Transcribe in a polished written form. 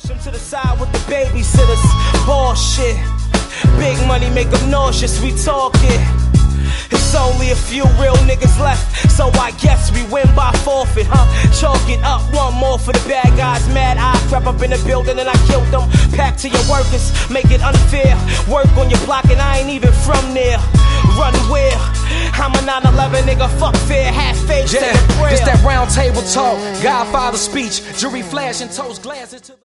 Push them to the side with the babysitters. Bullshit. Big money make them nauseous, we talking. It's only a few real niggas left, so I guess we win by forfeit, huh? Chalk it up, one more for the bad guys. Mad I crept up in the building and I killed them. Pack to your workers, make it unfair. Work on your block and I ain't even from there. Run where? I'm a 9/11 nigga, fuck fair, half face, say a prayer. It's that round table talk, Godfather speech, jury flashing toast glasses to